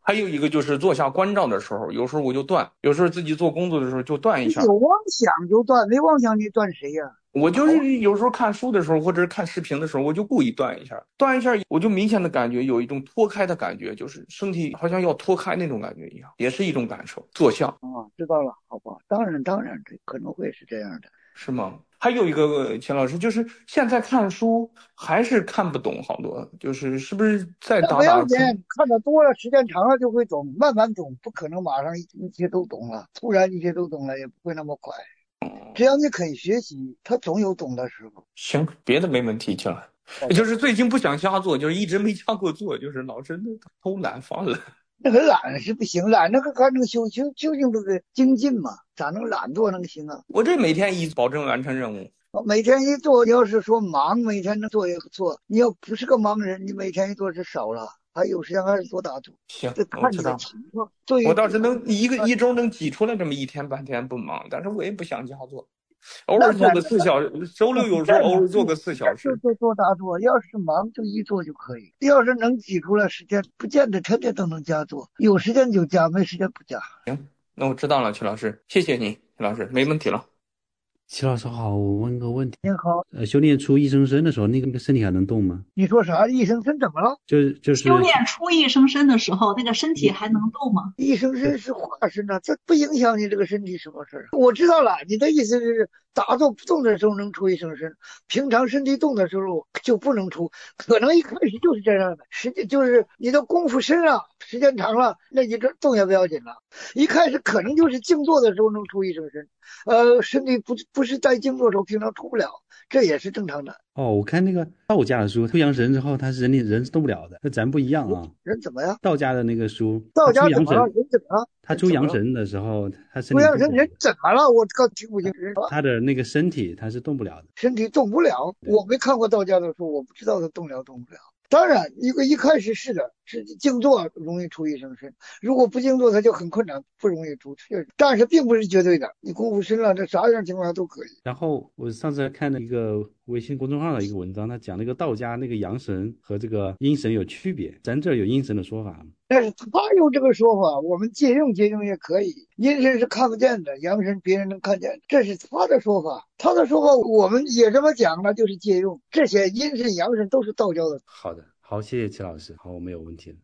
[SPEAKER 7] 还有一个就是坐下关照的时候，有时候我就断，有时候自己做工作的时候就断一下。
[SPEAKER 2] 有妄想就断，没妄想你断谁呀、啊？
[SPEAKER 7] 我就是有时候看书的时候，或者是看视频的时候，我就故意断一下，断一下，我就明显的感觉有一种脱开的感觉，就是身体好像要脱开那种感觉一样，也是一种感受。坐相
[SPEAKER 2] 啊，知道了，好吧？当然，当然，这可能会是这样的，
[SPEAKER 7] 是吗？还有一个钱老师，就是现在看书还是看不懂好多，就是是不是再打打？
[SPEAKER 2] 不要紧，看的多了，时间长了就会懂，慢慢懂，不可能马上一切都懂了，突然一切都懂了也不会那么快。只要你肯学习，他总有懂的时候。
[SPEAKER 7] 行，别的没问题，行了。就是最近不想瞎做，就是一直没瞎过做，就是老是偷懒犯了。
[SPEAKER 2] 那个懒是不行，懒那个还能修修修行这个精进嘛？咋能懒惰能行啊？
[SPEAKER 7] 我这每天一保证完成任务，
[SPEAKER 2] 每天一做，你要是说忙，每天能做一个做；你要不是个忙人，你每天一做是少了。还有时间还是多打坐。
[SPEAKER 7] 行，
[SPEAKER 2] 这看你的情况。
[SPEAKER 7] 我倒是能一个一周能挤出来这么一天半天不忙，但是我也不想瞎做，偶尔做个四小时，周六有时候偶尔做个四小时。
[SPEAKER 2] 就做做打坐，要是忙就一做就可以。要是能挤出来时间，不见得天天都能加做，有时间就加，没时间不加。
[SPEAKER 7] 行，那我知道了，曲老师，谢谢你，曲老师，没问题了。
[SPEAKER 5] 齐老师好，我问个问题。
[SPEAKER 2] 您好，
[SPEAKER 5] 呃，修炼出一生身的时候，那个那个身体还能动吗？
[SPEAKER 2] 你说啥？一生身怎么了？
[SPEAKER 5] 就就是
[SPEAKER 3] 修炼出一生身的时候，那个身体还能动吗？
[SPEAKER 2] 一生身是化身啊，这不影响你这个身体什么事儿。我知道了，你的意思是打坐不动的时候能出一生身，平常身体动的时候就不能出。可能一开始就是这样的，实际就是你的功夫深了，时间长了，那你这动也不要紧了。一开始可能就是静坐的时候能出一生身，呃，身体不不是在静坐的时候平常出不了，这也是正常的。
[SPEAKER 5] 哦，我看那个道家的书，出阳神之后，他是人人是动不了的，那咱不一样啊。
[SPEAKER 2] 人怎么样？
[SPEAKER 5] 道家的那个书，
[SPEAKER 2] 道家
[SPEAKER 5] 出阳神，
[SPEAKER 2] 人怎么了？
[SPEAKER 5] 他出阳神的时候，他身
[SPEAKER 2] 出
[SPEAKER 5] 体
[SPEAKER 2] 阳神人怎么了？我靠，听不清。
[SPEAKER 5] 他的那个身体他是动不了的，
[SPEAKER 2] 身体动不了。我没看过道家的书，我不知道他动了动不了。当然，一个一开始是的，是静坐容易出一生身，如果不静坐，他就很困难，不容易出。但是并不是绝对的，你功夫深了，这啥样情况下都可以。
[SPEAKER 5] 然后我上次看了一个微信公众号的一个文章，他讲那个道家那个阳神和这个阴神有区别，咱这儿有阴神的说法吗？
[SPEAKER 2] 但是他有这个说法，我们借用借用也可以。阴神是看不见的，阳神别人能看见，这是他的说法。他的说法我们也这么讲了，就是借用。这些阴神阳神都是道教的。
[SPEAKER 5] 好的，好，谢谢齐老师，好，我没有问题了。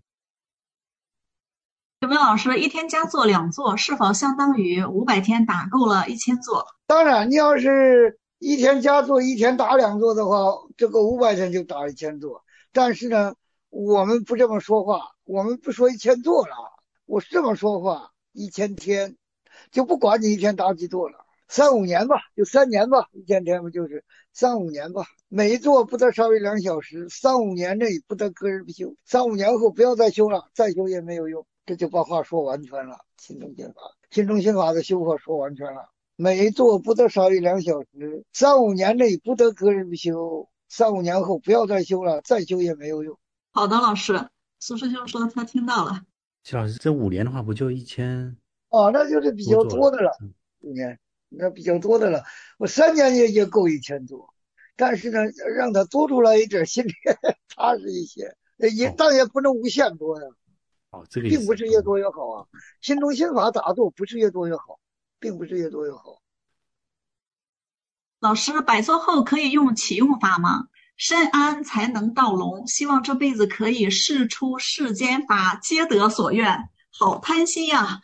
[SPEAKER 3] 请问老师，一天加做两做，是否相当于五百天打够了一千做？
[SPEAKER 2] 当然，你要是一天加做，一天打两做的话，这个五百天就打一千做。但是呢，我们不这么说话，我们不说一千做了，我是这么说话，一千天，就不管你一天打几做了，三五年吧，就三年吧，一千天不就是三五年吧？每一做不得少于两小时，三五年内不得隔日不休，三五年后不要再修了，再修也没有用。这就把话说完全了，心中心法，心中心法的修法说完全了。每一做不得少于两小时，三五年内不得隔日不休，三五年后不要再修了，再修也没有用。
[SPEAKER 3] 好的，老师，苏师兄说他听到了。
[SPEAKER 5] 齐老师，这五年的话不就一千？
[SPEAKER 2] 哦，那就是比较多的了。五年，那比较多的了。我三年也也够一千做，但是呢，让他多出来一点，心里踏实一些。也但也不能无限多呀。
[SPEAKER 5] 哦，这个
[SPEAKER 2] 并不是越多越好啊，心中心法打坐不是越多越好，并不是越多越好。
[SPEAKER 3] 老师，摆坐后可以用启用法吗？身安才能到龙，希望这辈子可以事出世间法，皆得所愿。好贪心呀！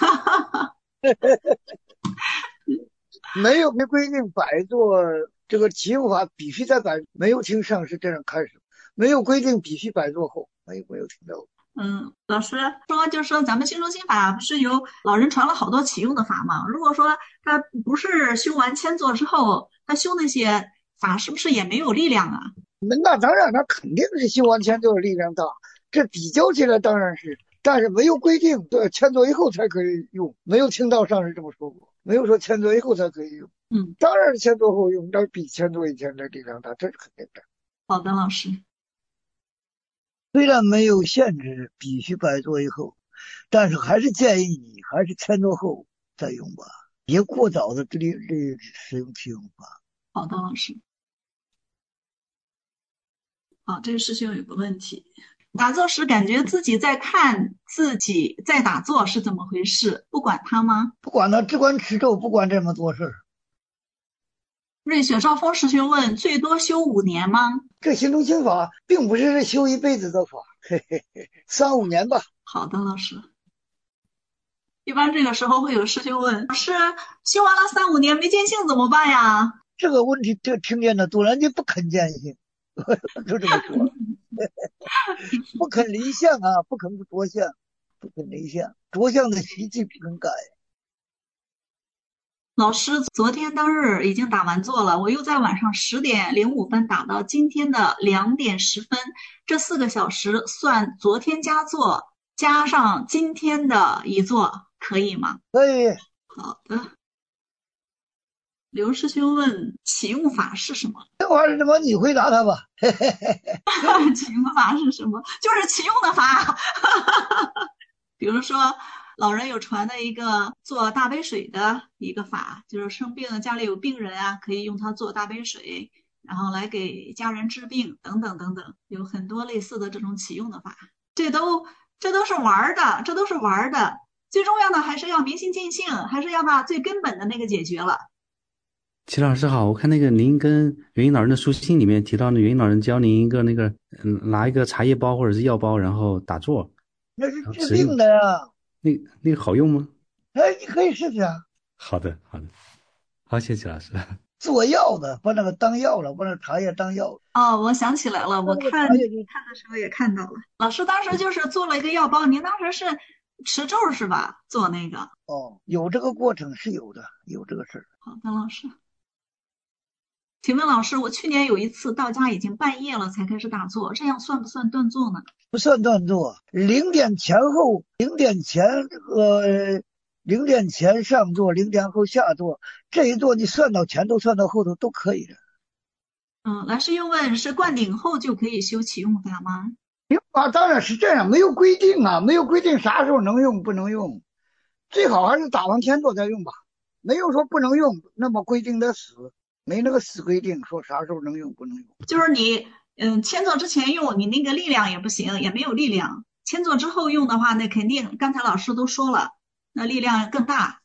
[SPEAKER 2] 没有没规定摆坐这个启用法必须在摆，没有听上是这样开始，没有规定必须摆坐后，没有没有听到。
[SPEAKER 3] 嗯，老师说，就是说咱们心中心法不是由老人传了好多启用的法吗？如果说他不是修完千座之后，他修那些法是不是也没有力量啊？
[SPEAKER 2] 那当然，那肯定是修完千座力量大，这比较起来当然是，但是没有规定对千座以后才可以用，没有听到上师这么说过，没有说千座以后才可以用。
[SPEAKER 3] 嗯，
[SPEAKER 2] 当然是千座后用，那比千座以前的力量大，这是肯定的。
[SPEAKER 3] 好的，老师。
[SPEAKER 2] 虽然没有限制必须摆坐以后，但是还是建议你还是千座后再用吧，别过早的利利使用启用法。
[SPEAKER 3] 好的，老师。好，这个师兄有个问题， 打坐时感觉自己在看自己在打坐是怎么回事？不管它吗？
[SPEAKER 2] 不管它，只管持咒，不管这么多事儿。
[SPEAKER 3] 瑞雪兆丰师兄问：最多修五年吗？
[SPEAKER 2] 这心中心法并不是修一辈子的法，嘿嘿嘿，三五年吧。
[SPEAKER 3] 好的，老师。一般这个时候会有师兄问：老师，修完了三五年没见性怎么办呀？
[SPEAKER 2] 这个问题就听见的多，人家不肯见性，就这么说，不肯离相啊，不肯着相，不肯离相，着相的习气不肯改。
[SPEAKER 3] 老师，昨天当日已经打完坐了，我又在晚上十点零五分打到今天的两点十分，这四个小时算昨天加坐加上今天的一坐，可以吗？
[SPEAKER 2] 可以。
[SPEAKER 3] 好的。刘师兄问：起用法是什么？
[SPEAKER 2] 这玩意儿什么？你回答他吧。
[SPEAKER 3] 起用法是什么？就是起用的法。比如说，老人有传的一个做大杯水的一个法，就是生病家里有病人啊，可以用它做大杯水，然后来给家人治病等等等等，有很多类似的这种起用的法。这都这都是玩的，这都是玩的。最重要的还是要明心见性，还是要把最根本的那个解决了。
[SPEAKER 5] 齐老师好，我看那个您跟元英老人的书信里面提到，那元英老人教您一个那个，嗯，拿一个茶叶包或者是药包，然后打坐。
[SPEAKER 2] 那是治病的呀。
[SPEAKER 5] 那那个好用吗？
[SPEAKER 2] 哎，你可以试试啊。
[SPEAKER 5] 好的，好的，好，谢谢齐老师。
[SPEAKER 2] 做药的，把那个当药了，把那茶叶当药。
[SPEAKER 3] 哦，我想起来了，我看看的时候也看到了。老师当时就是做了一个药包，您当时是持咒是吧？做那个。
[SPEAKER 2] 哦，有这个过程是有的，有这个事儿。
[SPEAKER 3] 好的，老师。请问老师，我去年有一次到家已经半夜了才开始打坐，这样算不算断坐呢？
[SPEAKER 2] 不算断坐，零点前后，零点前呃，零点前上坐，零点后下坐，这一坐你算到前头，算到后头都可以的。
[SPEAKER 3] 嗯，老师又问：是灌顶后就可以修起用法吗？
[SPEAKER 2] 起用法当然是这样，没有规定啊，没有规定啥时候能用不能用，最好还是打完前坐再用吧，没有说不能用，那么规定的死。没那个死规定说啥时候能用不能用，
[SPEAKER 3] 就是你嗯签坐之前用，你那个力量也不行，也没有力量。签坐之后用的话，那肯定刚才老师都说了，那力量更大。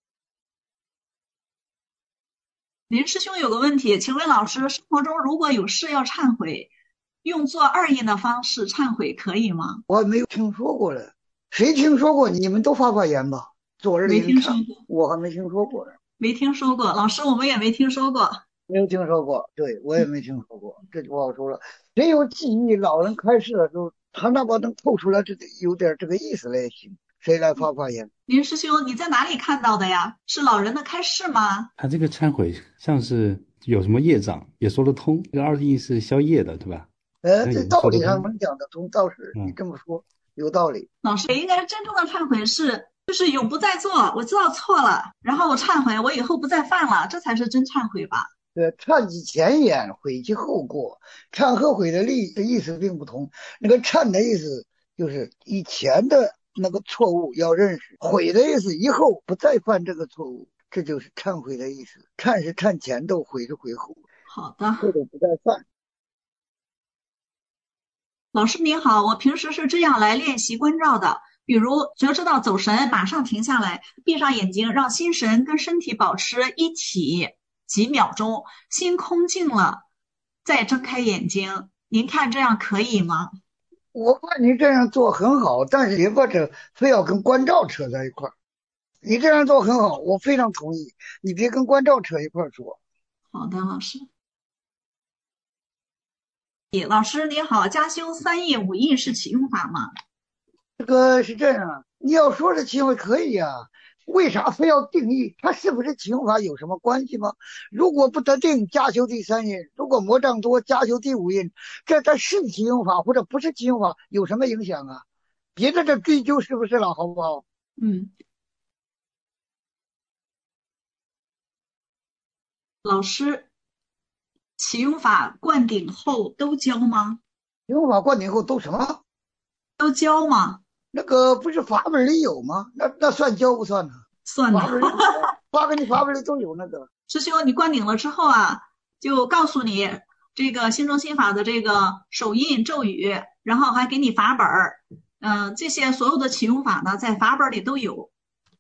[SPEAKER 3] 林师兄有个问题，请问老师，生活中如果有事要忏悔，用做二印的方式忏悔可以吗？
[SPEAKER 2] 我没有听说过了，谁听说过？你们都发发言吧。做二印忏，我还没听说过呢。
[SPEAKER 3] 没听说过，老师我们也没听说过，
[SPEAKER 2] 没有听说过，对我也没听说过，这就不好说了。谁有记忆，老人开示的时候，他那把能透出来，这有点这个意思来也行。谁来发发言？
[SPEAKER 3] 林师兄，你在哪里看到的呀？是老人的开示吗？
[SPEAKER 5] 他这个忏悔像是有什么业障也说得通，这个二印是消业的，对吧？
[SPEAKER 2] 呃，这道理上能讲得通，倒是你这么说、嗯、有道理。
[SPEAKER 3] 老师，应该真正的忏悔是。就是永不再做，我知道错了，然后我忏悔，我以后不再犯了，这才是真忏悔吧？
[SPEAKER 2] 对，忏己前言，悔其后过。忏和悔的意的意思并不同。那个忏的意思就是以前的那个错误要认识，悔的意思以后不再犯这个错误，这就是忏悔的意思。忏是忏前头，悔是悔后。
[SPEAKER 3] 好的，
[SPEAKER 2] 后头不再犯。
[SPEAKER 3] 老师您好，我平时是这样来练习观照的。比如觉知到走神，马上停下来，闭上眼睛，让心神跟身体保持一体几秒钟，心空静了，再睁开眼睛。您看这样可以吗？
[SPEAKER 2] 我看你这样做很好，但是别把这非要跟观照扯在一块儿。你这样做很好，我非常同意，你别跟观照扯一块儿说。
[SPEAKER 3] 好的，老师。老师你好，加修三印五印是起用法吗？
[SPEAKER 2] 这个是这样，你要说是起用法可以啊，为啥非要定义它是不是起用法有什么关系吗？如果不得定，加修第三印；如果魔障多，加修第五印，这它是起用法或者不是起用法有什么影响啊？别在这追究是不是了，好不好？
[SPEAKER 3] 嗯。老师，起用法灌顶后都教吗？
[SPEAKER 2] 起用法灌顶后都什么？
[SPEAKER 3] 都教吗？
[SPEAKER 2] 那个不是法本里有吗？那那算教不算呢？
[SPEAKER 3] 算的，
[SPEAKER 2] 法本里法本里都有那个。
[SPEAKER 3] 师兄，你灌顶了之后啊，就告诉你这个心中心法的这个手印咒语， 然后还给你法本儿，嗯、呃，这些所有的启用法呢，在法本里都有。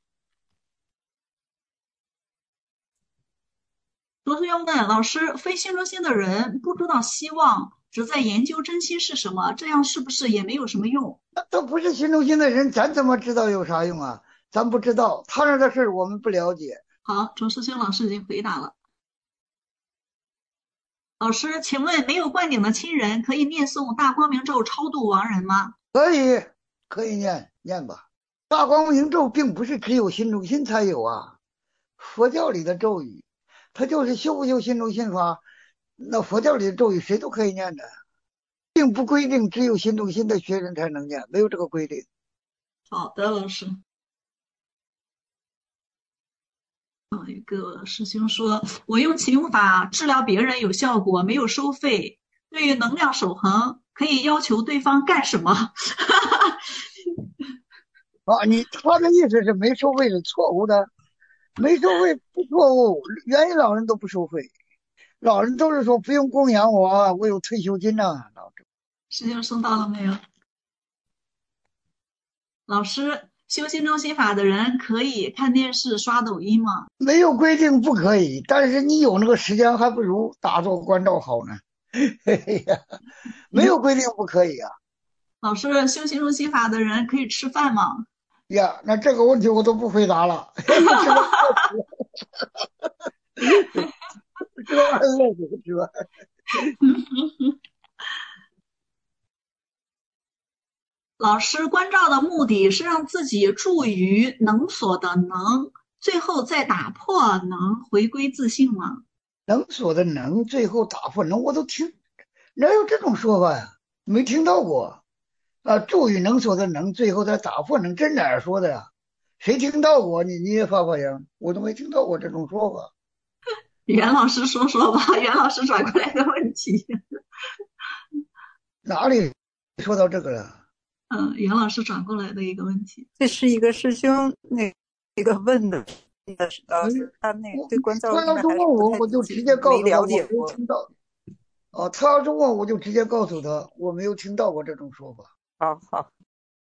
[SPEAKER 3] 罗同学问老师，非新中心的人不知道希望，只在研究真心是什么，这样是不是也没有什么用？
[SPEAKER 2] 那都不是新中心的人，咱怎么知道有啥用啊？咱不知道，他那的事我们不了解。
[SPEAKER 3] 好，周世兴老师已经回答了。老师，请问没有灌顶的亲人可以念诵大光明咒超度亡人吗？
[SPEAKER 2] 可以，可以念念吧。大光明咒并不是只有新中心才有啊，佛教里的咒语，它就是修不修新中心法，那佛教里的咒语谁都可以念的，并不规定只有新中心的学生才能念，没有这个规定。
[SPEAKER 3] 好的，老师。有一个师兄说，我用启用法治疗别人有效果，没有收费。对于能量守恒，可以要求对方干什么？
[SPEAKER 2] 啊，你他的意思是没收费是错误的，没收费不错误，元音老人都不收费，老人都是说不用供养我，我有退休金呐、啊。
[SPEAKER 3] 师兄收到了没有？老师，修心中心法的人可以看电视、刷抖音吗？
[SPEAKER 2] 没有规定不可以，但是你有那个时间，还不如打坐关照好呢。嘿嘿呀，没有规定不可以啊。
[SPEAKER 3] 老师，修心中心法的人可以吃饭吗？
[SPEAKER 2] 呀，那这个问题我都不回答了。这个这个玩意儿怎么说？
[SPEAKER 3] 老师，关照的目的是让自己住于能所的能，最后再打破能，回归自性吗？
[SPEAKER 2] 能所的能，最后打破能，我都听，哪有这种说法呀？没听到过啊！住于能所的能，最后再打破能，这哪儿说的呀？谁听到过？你你也发发言，我都没听到过这种说法。
[SPEAKER 3] 袁老师说说吧，袁老师转过来的问题。
[SPEAKER 2] 哪里说到这个了？
[SPEAKER 3] 嗯，袁老师转过来的一个问题，
[SPEAKER 8] 这是一个师兄那那个问的，老师他那对关照
[SPEAKER 2] 他要是问我，我就直接告诉他我没有听到。哦，他要是问我就直接告诉他我没有听到过这种说法。
[SPEAKER 8] 好好。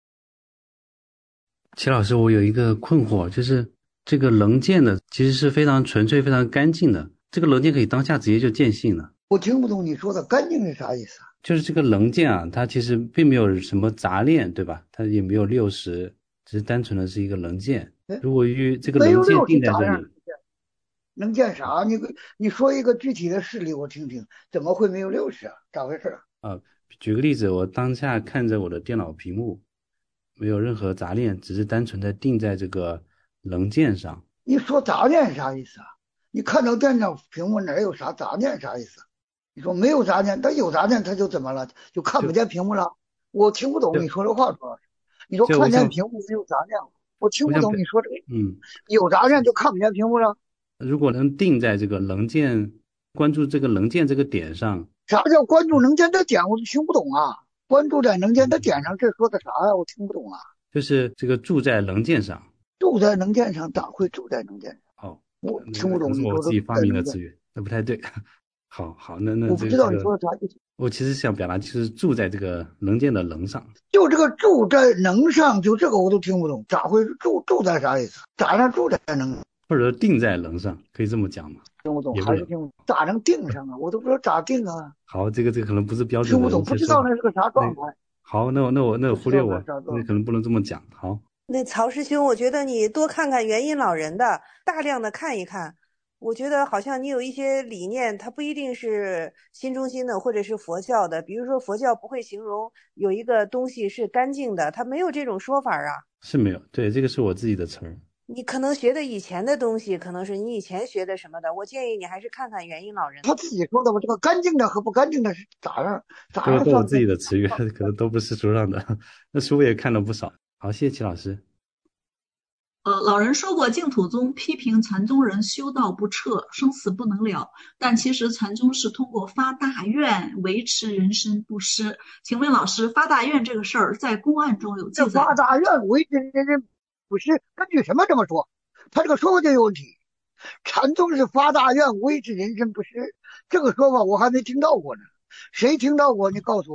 [SPEAKER 5] 齐老师，我有一个困惑，就是这个能见的其实是非常纯粹、非常干净的，这个能见可以当下直接就见性了。
[SPEAKER 2] 我听不懂你说的干净是啥意思啊？
[SPEAKER 5] 就是这个能见啊，它其实并没有什么杂念，对吧？它也没有六十，只是单纯的是一个能见。如果与这个能见定在这里，
[SPEAKER 2] 能见啥？你你说一个具体的事例我听听，怎么会没有六十啊？咋回事
[SPEAKER 5] 啊？啊，举个例子，我当下看着我的电脑屏幕，没有任何杂念，只是单纯的定在这个能见上。
[SPEAKER 2] 你说杂念啥意思啊？你看到电脑屏幕哪有啥杂念啥意思？你说没有杂念，但有杂念他就怎么了？就看不见屏幕了？我听不懂你说这话主要是。你说看见屏幕没有杂念，我听不懂你说这个。
[SPEAKER 5] 嗯，
[SPEAKER 2] 有杂念就看不见屏幕了。
[SPEAKER 5] 如果能定在这个能见，关注这个能见这个点上。
[SPEAKER 2] 啥叫关注能见的点？我都听不懂啊！关注在能见的点上，这说的啥呀？我听不懂啊。
[SPEAKER 5] 就是这个住在能见上。
[SPEAKER 2] 住在能见上，咋会住在能见上？
[SPEAKER 5] 哦，
[SPEAKER 2] 我听不懂你说的。
[SPEAKER 5] 我自己发明的词语，那不太对。好好，那那
[SPEAKER 2] 我不知道你说的啥意思。
[SPEAKER 5] 我其实想表达就是住在这个能见的能上。
[SPEAKER 2] 就这个住在能上，就这个我都听不懂，咋会住住在啥意思？咋能住在能？
[SPEAKER 5] 或者定在能上，可以这么讲吗？
[SPEAKER 2] 听不懂，还是听不懂？咋能定上啊？我都不知道咋定啊。
[SPEAKER 5] 好，这个这个可能不是标准的。
[SPEAKER 2] 听不懂，不知道那是个啥状态。
[SPEAKER 5] 好，那我那我那我忽略我，那可能不能这么讲。好，
[SPEAKER 8] 那曹师兄，我觉得你多看看元音老人的，大量的看一看。我觉得好像你有一些理念，它不一定是新中心的或者是佛教的。比如说佛教不会形容有一个东西是干净的，它没有这种说法啊。
[SPEAKER 5] 是没有，对，这个是我自己的词儿。
[SPEAKER 8] 你可能学的以前的东西，可能是你以前学的什么的。我建议你还是看看元音老人。
[SPEAKER 2] 他自己说的吧，这个干净的和不干净的是咋样？咋样？
[SPEAKER 5] 都是我自己的词语，可能都不是书上的。那书也看了不少。好，谢谢齐老师。
[SPEAKER 3] 呃，老人说过，净土宗批评禅宗人修道不彻，生死不能了。但其实禅宗是通过发大愿维持人身不失。请问老师，发大愿这个事儿在公案中有记载？
[SPEAKER 2] 这发大愿维持人身不失，根据什么这么说？他这个说法就有问题。禅宗是发大愿维持人身不失，这个说法我还没听到过呢。谁听到过？你告诉我。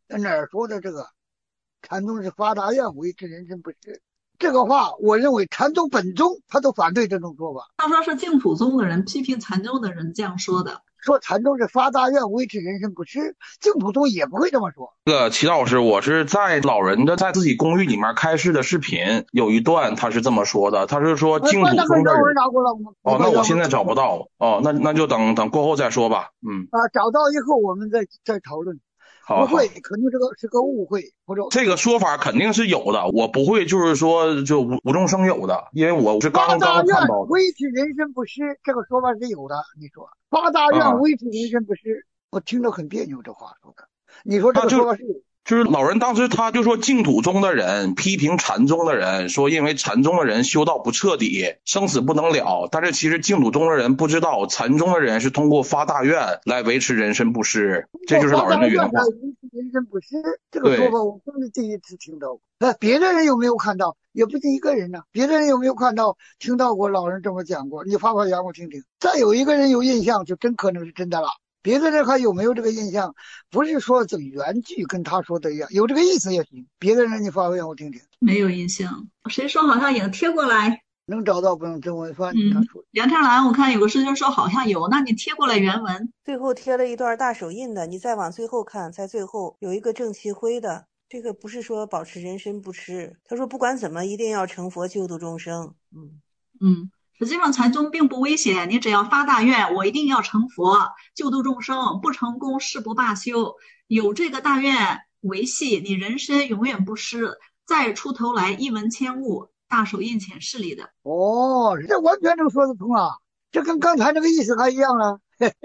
[SPEAKER 2] 在哪儿说的这个？禅宗是发大愿维持人身不施，这个话我认为禅宗本宗他都反对这种说法。
[SPEAKER 3] 他说是净土宗的人批评禅宗的人这样说的，
[SPEAKER 2] 说禅宗是发大愿维持人身不施，净土宗也不会这么说。
[SPEAKER 9] 这个齐老师，我是在老人的在自己公寓里面开示的视频有一段他是这么说的，他是说净土宗的人。哦，那我现在找不到哦，那那就等等过后再说吧。嗯
[SPEAKER 2] 啊，找到以后我们再再讨论。
[SPEAKER 9] 好，
[SPEAKER 2] 不会，可能这个是个误会，或者
[SPEAKER 9] 这个说法肯定是有的，我不会就是说就无无中生有的，因为我是刚刚看到的。
[SPEAKER 2] 维持人身不施这个说法是有的，你说发大愿维持人身不施，啊、我听着很别扭，这话说的。你说这个说法是有的。
[SPEAKER 9] 就是老人当时他就说净土宗的人批评禅宗的人，说因为禅宗的人修道不彻底，生死不能了，但是其实净土宗的人不知道禅宗的人是通过发大愿来维持人身不施，这就是老人的原话。
[SPEAKER 2] 人身不施这个说法我真是第一次听到。那别的人有没有看到？也不止一个人呢、啊。别的人有没有看到听到过老人这么讲过？你发发言我听听。再有一个人有印象，就真可能是真的了。别的人还有没有这个印象？不是说这原句跟他说的一样，有这个意思也行。别的人你发言我听听。
[SPEAKER 3] 没有印象，谁说好像也贴过来？
[SPEAKER 2] 能找到不用真文翻。
[SPEAKER 3] 嗯，梁天兰，我看有个师兄说好像有，那你贴过来原文。
[SPEAKER 8] 最后贴了一段大手印的，你再往最后看，在最后有一个正气徽的，这个不是说保持人身不施，他说不管怎么一定要成佛救度众生。
[SPEAKER 3] 嗯嗯。实际上禅宗并不危险，你只要发大愿，我一定要成佛救度众生，不成功誓不罢休，有这个大愿维系，你人身永远不失，再出头来一文千物，大手印显示里的。
[SPEAKER 2] 哦，这完全能说得通啊，这跟刚才那个意思还一样了。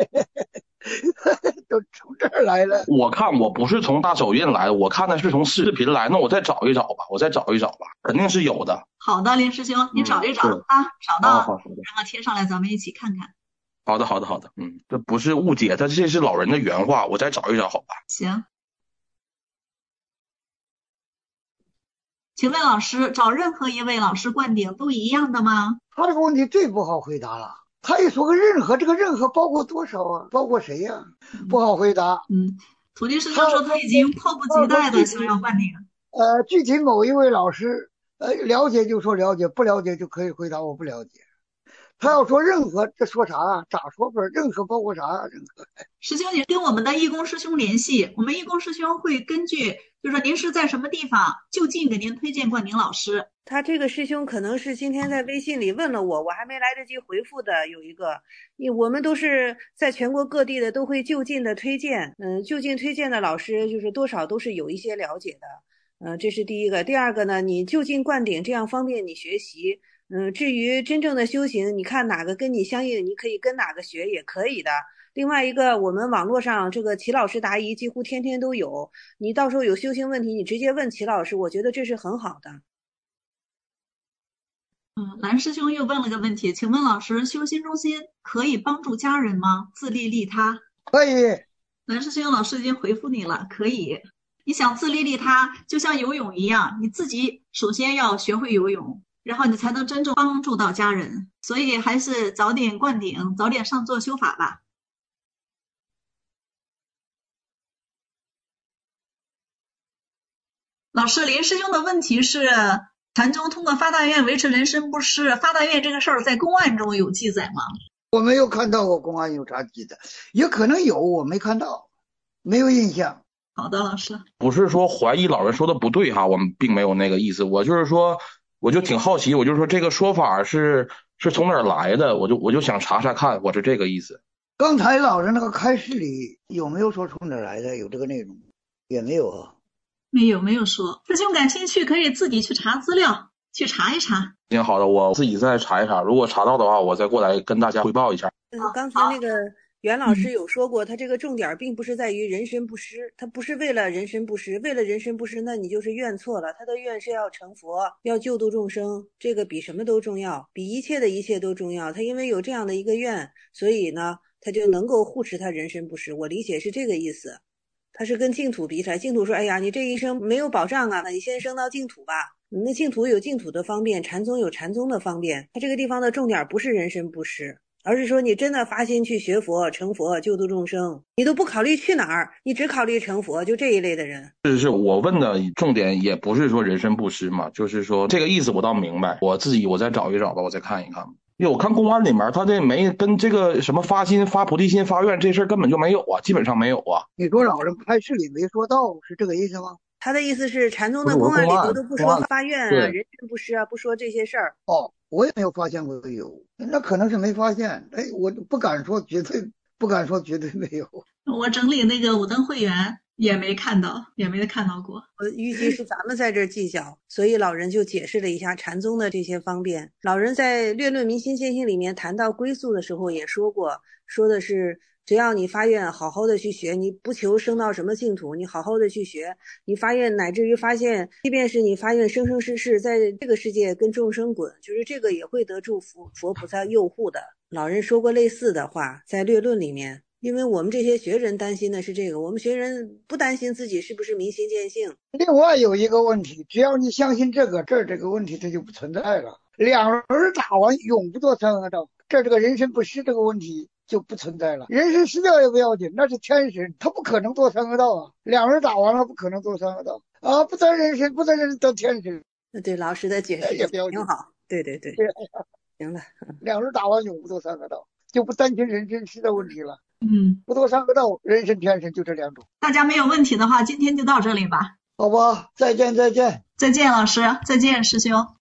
[SPEAKER 2] 都从这儿来了。
[SPEAKER 9] 我看我不是从大手印来的，我看的是从视频来，那我再找一找吧，我再找一找吧，肯定是有的。
[SPEAKER 3] 好的，林师兄，你找一找、嗯、啊，找到、哦、然后贴上来，咱们一起看看。
[SPEAKER 9] 好的，好的，好的，嗯，这不是误解，他这是老人的原话，我再找一找，好吧？
[SPEAKER 3] 行。请问老师，找任何一位老师灌顶都一样的吗？
[SPEAKER 2] 他这个问题最不好回答了。他一说个任何，这个任何包括多少啊？包括谁呀、啊嗯？不好回答。
[SPEAKER 3] 嗯，土地师兄说他已经迫不及待的想要灌顶。
[SPEAKER 2] 呃，具体某一位老师，呃，了解就说了解，不了解就可以回答我不了解。他要说任何，这说啥啊？咋说法？任何包括啥、啊？任何。
[SPEAKER 3] 师兄，你跟我们的义工师兄联系，我们义工师兄会根据，就是说您是在什么地方，就近给您推荐灌顶老师。
[SPEAKER 8] 他这个师兄可能是今天在微信里问了我，我还没来得及回复的有一个，我们都是在全国各地的，都会就近的推荐，嗯，就近推荐的老师就是多少都是有一些了解的，嗯，这是第一个。第二个呢，你就近灌顶，这样方便你学习。嗯，至于真正的修行，你看哪个跟你相应，你可以跟哪个学也可以的。另外一个，我们网络上这个齐老师答疑几乎天天都有，你到时候有修行问题，你直接问齐老师，我觉得这是很好的。
[SPEAKER 3] 嗯，蓝师兄又问了个问题，请问老师，修心中心可以帮助家人吗？自利利他？
[SPEAKER 2] 可以。
[SPEAKER 3] 蓝师兄老师已经回复你了，可以。你想自利利他，就像游泳一样，你自己首先要学会游泳，然后你才能真正帮助到家人。所以还是早点灌顶，早点上座修法吧。老师，林师兄的问题是，禅宗通过发大愿维持人身不施，发大愿这个事儿在公案中有记载吗？
[SPEAKER 2] 我没有看到过公案有啥记载，也可能有，我没看到，没有印象。
[SPEAKER 3] 好的，老师。
[SPEAKER 9] 不是说怀疑老人说的不对哈，我们并没有那个意思，我就是说，我就挺好奇，我就说这个说法是是从哪儿来的，我就我就想查查看，我是这个意思。
[SPEAKER 2] 刚才老人那个开示里有没有说从哪儿来的？有这个内容？也没有啊。
[SPEAKER 3] 没有没有说，师兄感兴趣可以自己去查资料，去查一查。
[SPEAKER 9] 行，好的，我自己再查一查，如果查到的话，我再过来跟大家汇报一下。
[SPEAKER 8] 嗯，刚才那个袁老师有说过，他这个重点并不是在于人身不施，他不是为了人身不施，为了人身不施，那你就是愿错了。他的愿是要成佛，要救度众生，这个比什么都重要，比一切的一切都重要。他因为有这样的一个愿，所以呢，他就能够护持他人身不施。我理解是这个意思。他是跟净土比起来，净土说，哎呀，你这一生没有保障啊，那你先升到净土吧。那净土有净土的方便，禅宗有禅宗的方便。他这个地方的重点不是人身不施， 而是说你真的发心去学佛成佛救度众生，你都不考虑去哪儿，你只考虑成佛，就这一类的人。
[SPEAKER 9] 是是，我问的重点也不是说人身布施嘛，就是说这个意思我倒明白，我自己我再找一找吧，我再看一看。因为我看公安里面他这没跟这个什么发心发菩提心发愿这事儿根本就没有啊，基本上没有啊。
[SPEAKER 2] 你说老人开示里没说到，是这个意思吗？
[SPEAKER 8] 他的意思是禅宗的公案里头都不说发愿啊、人身布施啊，不说这些事儿。
[SPEAKER 2] 哦，我也没有发现过有，那可能是没发现。哎，我不敢说绝对，不敢说绝对没有。
[SPEAKER 3] 我整理那个五灯会员也没看到，也没看到过。
[SPEAKER 8] 呃，预计是咱们在这儿计较，所以老人就解释了一下禅宗的这些方便。老人在《略论明心见性》里面谈到归宿的时候也说过，说的是只要你发愿好好的去学，你不求升到什么净土，你好好的去学，你发愿乃至于发现，即便是你发愿生生世世在这个世界跟众生滚，就是这个也会得住佛佛菩萨佑护的。老人说过类似的话，在略论里面。因为我们这些学人担心的是这个，我们学人不担心自己是不是明心见性。
[SPEAKER 2] 另外有一个问题，只要你相信这个，这儿这个问题它就不存在了。两轮打完永不做三恶道，这儿这个人身不施这个问题就不存在了。人身失掉也不要紧，那是天神，他不可能做三恶道啊。两轮打完了不可能做三恶道啊，不得人身，不得人身得天神。
[SPEAKER 8] 那对老师的解释也挺好，对对对，行了，
[SPEAKER 2] 两轮打完永不做三恶道，就不担心人身失的问题了。
[SPEAKER 3] 嗯，
[SPEAKER 2] 不做三恶道，人身天神就这两种。
[SPEAKER 3] 大家没有问题的话，今天就到这里吧。
[SPEAKER 2] 好吧，再见再见。
[SPEAKER 3] 再见老师，再见师兄。